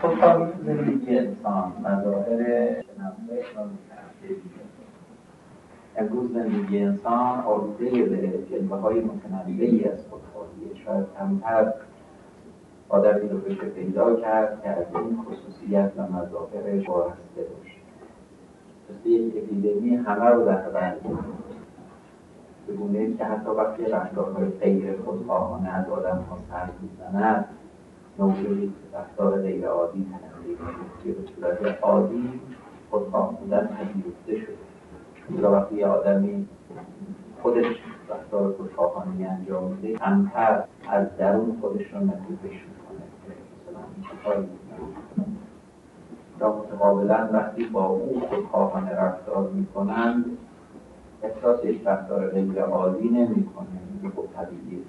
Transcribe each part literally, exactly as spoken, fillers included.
خودخواهی زندگی انسان مظاهر شنبه و متعددی. امروز زندگی انسان آلوده به جلوه‌های متنوعی از خودخواهی. شاید کمتر آدمی رو بشه پیدا کرد که از این خصوصیت و مظاهرش وارسته باشه. مثل یک اپیدمی همه رو در بر گرفت، به گونه‌ای که حتی وقتی رفتارهای غیر خودخواهانه از آدم‌ها سر می‌زند، نوعی رفتار غیر عادی تنظیم میشه که به صورت عادی خودخواه بودن پذیرفته شده. مثلا وقتی یه آدمی خودش رفتار خودخواهانه انجام میده، کمتر از درون خودش رو نکوبش میکنه که مثلا این کاری میکنه. یا متقابلا وقتی با اون خودخواهانه رفتار میکنند، احساس یک رفتار غیر عادی نمیکنه. این خب طبیعیه.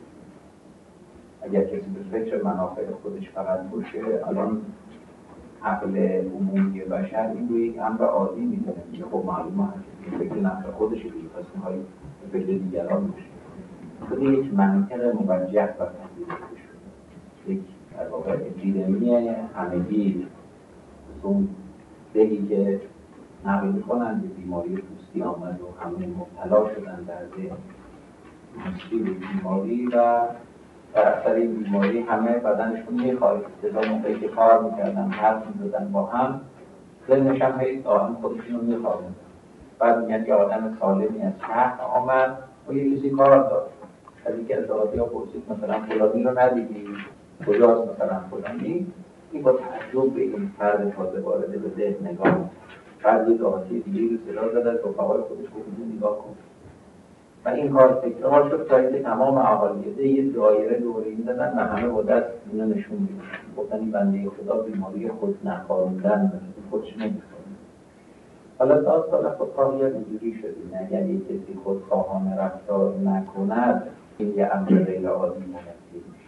اگر کسی به فکر منافع خودش فقط باشه، الان عقل عمومی بشر این رو یک امر عادی میدونه. میگه خب معلومه که فکر نفع خودشه دیگه، پس میخوای به فکر دیگران باشه. خود یک منطق موجه و پذیرفته شده، یک در واقع اپیدمی همگی. اون بگی که نقل میکنن به بیماری پوستی آمد و همه مبتلا شدن در ذهن مصیب بیماری و در اثر این بیماری همه بدنشون میخواد. ابتدا موقعی که کار میکردن حرف میزدن با هم، ذهنش هم هی آدم خودشون رو میخواد. بعد میگن که آدم سالمی از شهر آمد و یه کسی کار داد. از اینکه از آقایی ها پرسید مثلا فلانی رو ندیدی؟ کجاست مثلا فلانی؟ این با تعجب به این فرد تازه وارد به ذهن نگاه می‌کنه. بعد یک آقایی دیگه رو صدا زد از رفقای خودش گفت نگاه کن. و این کار تکرار شد تا اینکه تمام اهالی یه دایره دوره این زدن و همه با دست اینو نشون میدن. گفتن این بنده خدا بیماری خود نخواروندن خودش نمیخواد. حالا داستان خودخواهی اینجوری شده. اگر یک کسی خودخواهانه رفتار نکند، این یه امر غیر عادی تلقی میشه.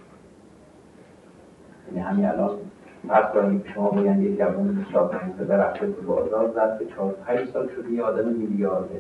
یعنی همین الان فرض کنید که شما بگن یک جوان بیست و چهار ساله رفته تو بازار، ظرف چهار پنج سال شده یه آدم میلیاردر.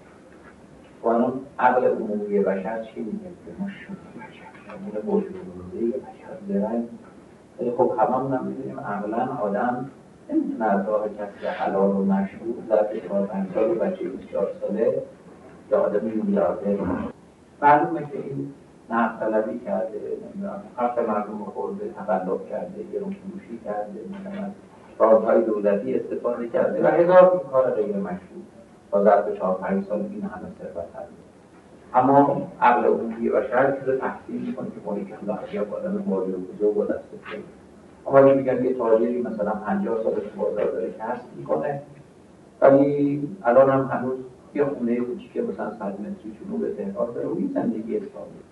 و الان عقل عمومی بشر چی میگه؟ که ما شما بشر همون بزرگوزه بشر درنگ. ولی خب هممون هم میدونیم عقلا آدم نمیتونه از راه کسب حلال و مشروع ظرف چهار پنج سال بچه بیست و چهار ساله یا آدم میلیاردر باشه. معلومه که این نقد طلبی کرده، نمیدونم حق مردم رو خورده، تقلب کرده، گرون فروشی کرده، نمیدونم رازهای دولتی استفاده کرده و هزار این کار غیر مشروع تا ظرف چهار پنج سال این همه ثروت هست. اما عقل عمومی بشر چیز تحصیل میکنه که مالی که خلاقی ها آدم مالی و بزرگ و دست بکنه. اما اگه میگن یه تاجری مثلا پنجاه سال تو بازار داره کسب میکنه، ولی الان هم هنوز یه خونه کوچیکه مثلا صد متری جنوب تهران داره و این زندگی ساده.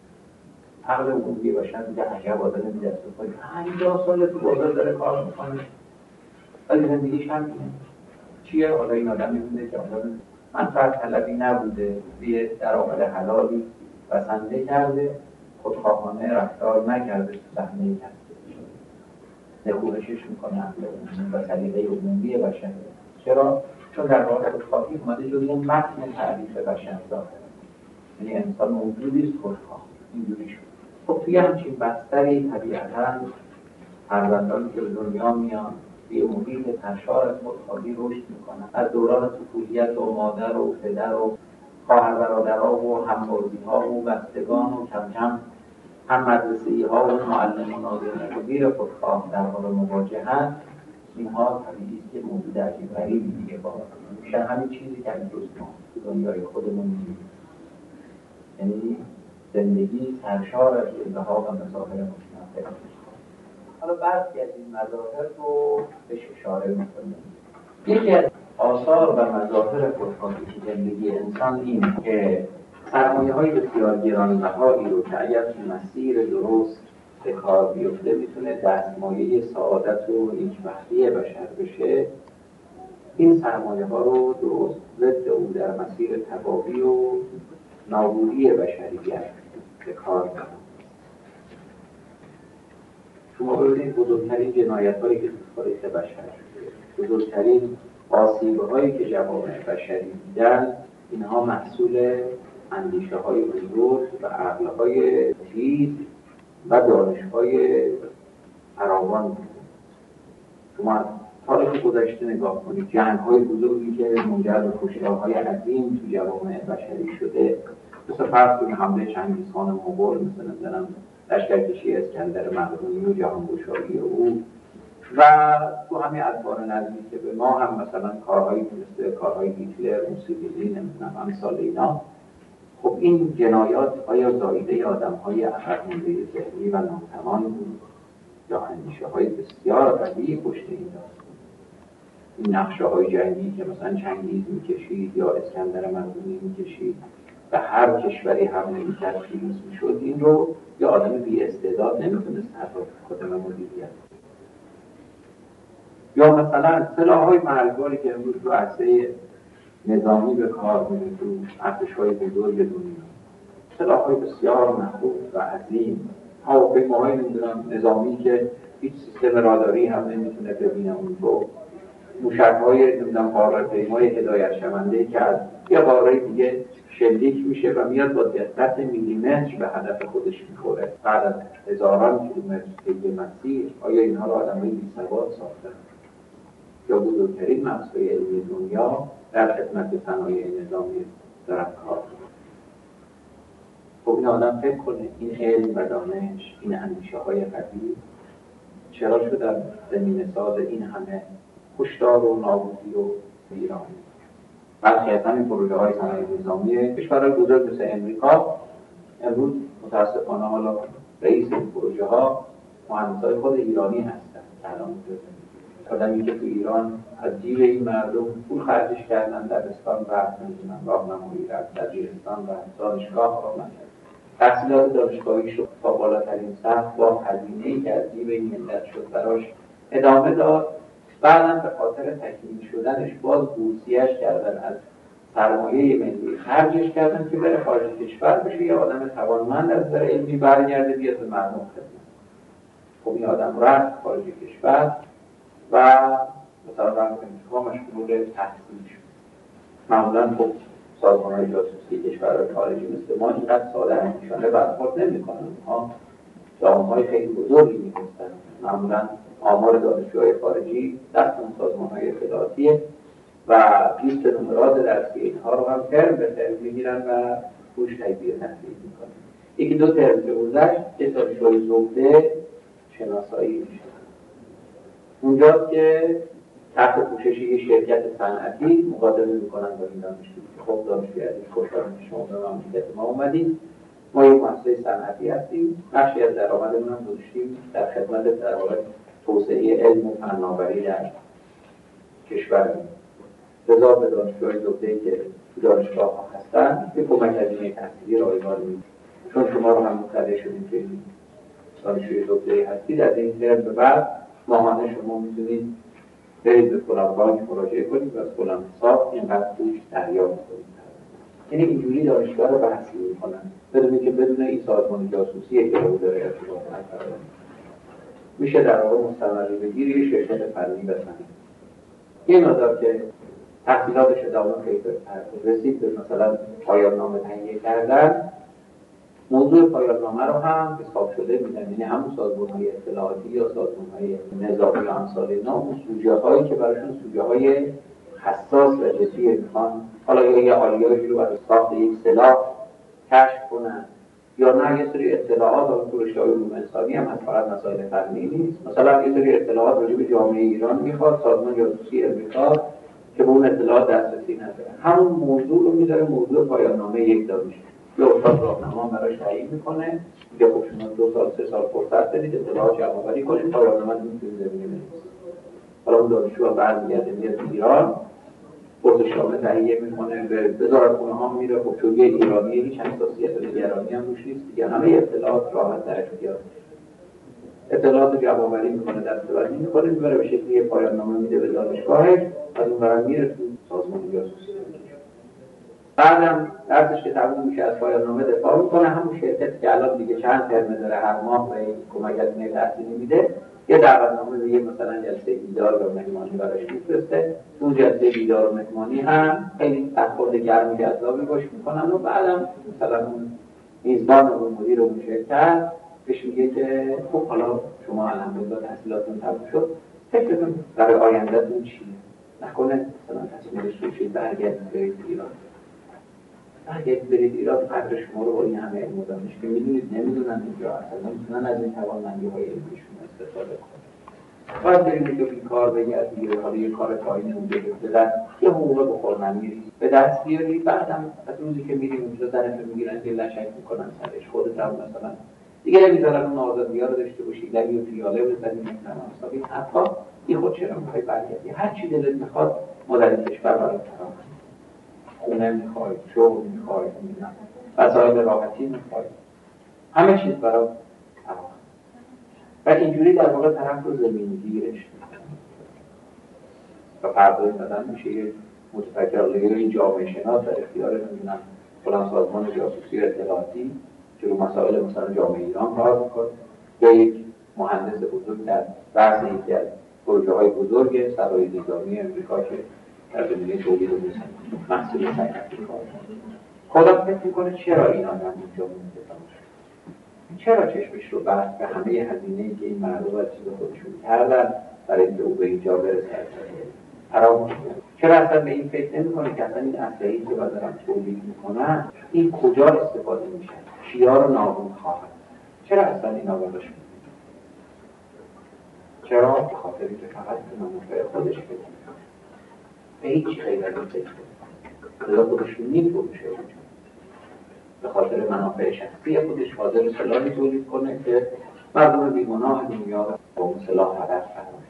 عقل عمومی بشر میگه عجب آدم بی دست و پای پنجاه سال تو بازار داره کار میکنه، ولی زندگیش هم اینه. چیه؟ حالا این آدم میبینه که آدم منفعت طلبی نبوده، یه درآمد حلالی بسنده کرده، خودخواهانه رفتار نکرده، تو صحنه کرده نکوهشش میکنه عقل عمومی و سلیقه عمومی بشر. چرا؟ چون در واقع خودخواهی اومده جزء متن تعریف بشر ظاهره. یعنی انسان موجودی است خودخواه. اینجوری شد. خب توی همچین بستری طبیعتاً فرزندانی که به دنیا میان توی محیط سرشار از خودخواهی رشد میکنن. از دوران طفولیت و مادر و پدر و خواهر برادرها و همبازی‌ها و بستگان و کم کم هم مدرسه‌ای‌ها و معلم و ناظر مدیر خودخواه در حال مواجهت. اینها طبیعی است که موجود عجیب غریبی دیگه با میشه همین چیزی که امروز ما تو دنیای خودمون می‌بینیم. یعنی زندگی سرشار از جلوه‌ها و مظاهر متنوع. حالا برخی از این مظاهر رو بهش اشاره می‌کنیم. یکی از آثار و مظاهر خودخواهی زندگی انسان این که سرمایه‌های بسیار گرانبهایی رو که اگر تو مسیر درست به کار بیفته میتونه دستمایه سعادت و نیکبختی بشر بشه، این سرمایه‌ها رو درست ضد او در مسیر تباهی و نابودی بشریت به کار برد. شما ببینید بزرگترین جنایت‌هایی که تو تاریخ بشر شده، بزرگترین آسیب‌هایی که جوامع بشری دیدن، اینها محصول اندیشه‌های بزرگ و عقل‌های تیز و دانش‌های فراوان بود. شما از تاریخ گذشته نگاه کنید، جنگ‌های بزرگی که منجر به کشتارهای عظیم تو جوامع بشری شده، مثل فرض کنید حمله چنگیزخان مغول، مثلا مثلا لشکرکشی اسکندر مقدونی و جهانگشایی او، و تو همین ادوار نزدیک که به ما هم مثلا کارهایی مثل کارهای هیتلر، موسولینی، نمیدونم امثال اینا. خب این جنایات آیا زایده آدم‌های عقب‌مانده ذهنی و ناتوان بود یا اندیشه‌های بسیار قوی پشت این داستان؟ این نقشه‌های جنگی که مثلا چنگیز می‌کشید یا اسکندر مقدونی می‌کشید و هر کشوری حمله می‌کرد پیروز می‌شد، این رو یه آدم بی استعداد نمی‌تونست حتی خودم مدیریت. یا مثلا سلاح‌های مرگباری که امروز تو عرصه نظامی به کار می‌ره تو ارتش‌های بزرگ دنیا، سلاح‌های بسیار محبوب و عظیم، هواپیماهای نمی‌دونم نظامی که هیچ سیستم راداری هم نمی‌تونه ببینه اون رو، موشک‌های نمی‌دونم قاره‌پیمای هدایت شونده که از یه قاره دیگه شلیک میشه و میاد با دقت میلیمتر به هدف خودش می‌خوره بعد از هزاران کیلومتر طی مسیر. آیا اینها رو آدم‌های بی‌سواد ساختن؟ یا بزرگترین مغزهای علمی دنیا در خدمت صنایع نظامی دارن کار می‌کنن؟ خب این آدم فکر کنه این علم و دانش، این اندیشه‌های قوی چرا شدن زمینه ساز این همه کشتار و نابودی و ویرانی؟ برخی از همین پروژه‌های صنایع نظامی کشورهای بزرگ مثل امریکا امروز متاسفانه حالا رئیس این پروژه‌ها مهندسای خود ایرانی هستن. الان آدمی که تو ایران از جیب این مردم پول خرجش کردن، دبستان رفت، نمیدونم راهنمایی رفت، دبیرستان رفت، دانشگاه آمد، تحصیلات دانشگاهی شد تا بالاترین سطح با هزینه‌ای که از جیب این ملت شد براش ادامه داد. بعدم به خاطر تکمیل شدنش باز بورسیه‌اش کردن، از سرمایه ملی خرجش کردن که بره خارج کشور بشه یه آدم توانمند از نظر علمی برگرده بیاد به مردم خدمت. خب این آدم رفت خارج کشور و مثلا رفت امریکا مشغول تحصیل شد. معمولا خب سازمان‌های جاسوسی کشورهای خارجی مثل ما اینقدر ساده اندیشانه برخورد نمی‌کنن. ها سازمان‌های خیلی بزرگی می‌هستن. معمولا آمار دانشجوهای خارجی دست اون سازمان‌های اطلاعاتیه و لیست نمرات درسی اینها رو هم ترم به ترم می‌گیرن و روش تجزیه تحلیل می‌کنن. یکی دو ترم که گذشت یه دانشجوی زبده شناسایی میشه. اونجاست که تحت پوشش یه شرکت صنعتی مقابله میکنن با این دانشجو. خب دانشجوی عزیز خوشحالم که شما به مملکت ما اومدید، ما یک مؤسسه صنعتی هستیم، بخشی از درآمدمون هم گذاشتیم در خدمت در واقع توسعه علم و فناوری در کشورمون. لذا به دانشجوهای زبده‌ای که تو دانشگاه ها هستن به کمک هزینه تحصیلی رایگان میدیم. چون شما رو هم مطلع شدیم که دانشجوی زبده‌ای هستید، از این ترم به بعد ماهانه شما میتونید برید به فلان بانک مراجعه کنید و از فلان حساب اینقدر پول دریافت کنید. یعنی اینجوری دانشگاه رو بحثی میکنن بدون که بدون این سازمان جاسوسی که رو داره ارتباط نکرده میشه در واقع مستمری بگیری شرکت فنی بزنید. یه مقدار که تحصیلاتش ادامه پیدا کرد رسید به مثلا پایان نامه تهیه کردن، موضوع پایان نامه رو هم حساب شده میدن. یعنی همون سازمان‌های اطلاعاتی یا سازمان‌های نظامی و امثال اینا اون سوژه‌هایی که براشون سوژه‌های حساس و جدی میخوان، حالا یا یه آلیاژی رو برای ساخت یک سلاح کشف کنن یا نه یه سری اطلاعات و پروژه‌های علوم انسانی هم از فقط مسائل فنی نیست. مثلا یه سری اطلاعات راجع به جامعه ایران میخواد سازمان جاسوسی امریکا که به اون اطلاعات دسترسی نداره، همون موضوع رو میذاره موضوع پایان نامه یک دانشجو. یه استاد راهنما براش تعیین میکنه که خب شما دو سال سه سال فرصت بدید اطلاعات جمع‌آوری کنید پایان نامه رو میتونید زمینه بنویسید. حالا اون دانشجو برمیگرده میاد ایران پرسشنامه تهیه میکنه به وزارتخونه ها میره. خب چون یه ایرانی هیچ حساسیت و نگرانی هم روش نیست دیگه، همه اطلاعات راحت در اختیار اطلاعات جمع‌آوری میکنه دسته‌بندی میکنه میبره به شکلی پایان نامه میده به دانشگاهش، از اون برم میره تو سازمان جاسوسی. بعدم درسش که تموم میشه از پایان نامه دفاع میکنه. همون شرکتی که الان دیگه چند ترم داره هر ماه به کمک هزینه تحصیلی میده یه دعوتنامه به یه مثلا جلسه دیدار و مهمانی براش میفرسته. اون جلسه دیدار و مهمانی هم خیلی برخورد گرم و جذابی باش میکنن و بعدم مثلا اون میزبان و مدیر اون شرکت بهش میگه که خب حالا شما الحمدلله تحصیلاتتون تموم شد، فکرتون برای آینده‌تون چیه؟ نکنه مثلا تصمیم داشتید برگردید برید ایران. برگردید برید ایران، قدر شما رو با این همه علم و دانش که میدونید نمیدونن اینجا اصلا نمیتونن از این توانمندی‌های علمیشون استفاده کنن. باید بریم اینجا بیکار بگردی یا حالا یه کار تایین اونجا بدن، یه حقوق بخورنمیری به دست بیاری، بعدم از روزی که میریم اونجا زنتو میگیرن که لشک میکنن سرش، خودت هم مثلا دیگه نمیذارن اون آزادی‌ها رو داشته باشی، لبی و پیاله بزنی مثلا حسابی حتی یه خود چرا میخوای برگردی، هر چی دلت میخواد مادر کشور برات فراهم، خونه میخوای، شغل میخوای، نمیدونم وسایل راحتی میخوای، همه چیز برات فراهم. و اینجوری در واقع طرف رو زمینگیرش میکنه و فردا مثلا میشه یه متفکر این جامعه شناس در اختیار نمیدونم فلان سازمان جاسوسی اطلاعاتی که رو مسائل مثلا جامعه ایران کار میکنه، یا یک مهندس بزرگ در بحث یکی از پروژه های بزرگ سرای نظامی امریکا که در زمینه تولید محصول صنعتی کار میکنه. خدا فکر میکنه چرا این آدم اینجا مونده، چرا چشمش رو بست به همه هزینه‌ای که این مردم از چیز خودشون کردن برای اینکه او به اینجا برسه، حرام چرا اصلا به این فکر نمی‌کنه که اصلا این اسلحه‌ای که دارن تولید میکنن این کجا استفاده میشه، کیا رو نابود خواهد، چرا اصلا این آقا بهش میگه، چرا به خاطر اینکه فقط به منافع خودش فکر میکنه، به هیچ غیر از این فکر نمی‌کنه، خودشون نمی‌فروشه، به خاطر منافع شخصی خودش حاضر سلاحی تولید کنه که مردم بیگناه دنیا رو با اون سلاح هدف قرار.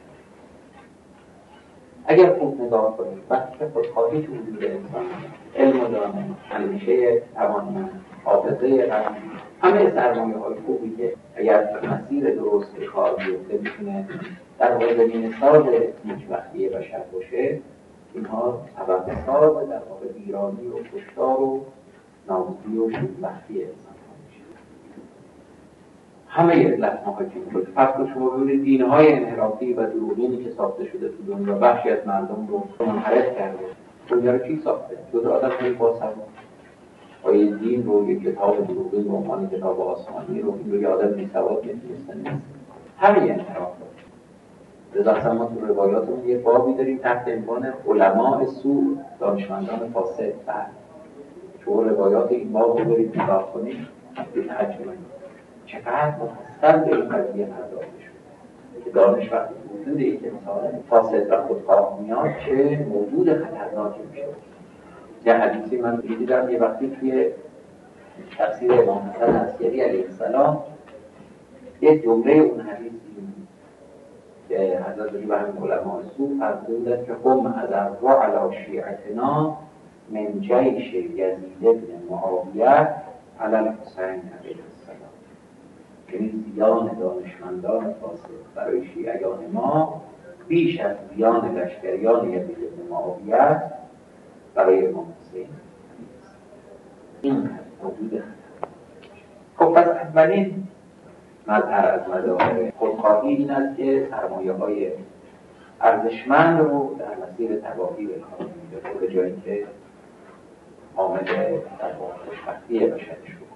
اگر خوب نگاه کنید وقتی که خودخواهی تو وجود انسان، علم و دانش، اندیشه توانمند، حافظه قلبی، همه سرمایه‌های خوبی که اگر مسیر درست به کار بیفته میتونه در واقع زمین ساز نیکبختی بشر باشه، اینها سبب ساز در واقع ویرانی و کشتار و نابودی و شوربختی انسان میشه. همه علت محاکم شده. پس شما ببینید دین‌های انحرافی و دروغینی که ساخته شده تو دنیا بخشی از مردم رو منحرف کرده. دنیا رو کی ساخته؟ جز آدم‌های باسواد. آیه دین رو یک کتاب دروغین به عنوان کتاب آسمانی رو این رو یه آدم بی‌سواد نمی‌دونست. همه انحراف لذا اصلا ما تو روایاتمون یه بابی داریم تحت عنوان علماء سوء، دانشمندان فاسد. شما روایات این باب رو برید نگاه کنید به تعجب چقدر مفصل به این قضیه پرداخته شده که دانش وقتی وجود یک انسان فاسد و خودخواه میاد چه موجود خطرناکی میشه. یه حدیثی من دیدم یه وقتی توی تفسیر امام حسن عسکری علیه السلام یک جمله اون حدیث که حضرت به همین علماء سوء فرمودند که هم اذروا علی شیعتنا من جیش یزید بن معاویه علی الحسین علیه السلام، یعنی زیان دانشمندان فاسد برای شیعیان ما بیش از زیان لشکریان یزید بن معاویه برای امام حسین. این موجود خطر. خب پس اولین مظهر از مظاهر خودخواهی این است که سرمایه های ارزشمند رو در مسیر تباهی به کار می‌گیره به جایی که عامل در واقع خوشبختی بشری شد.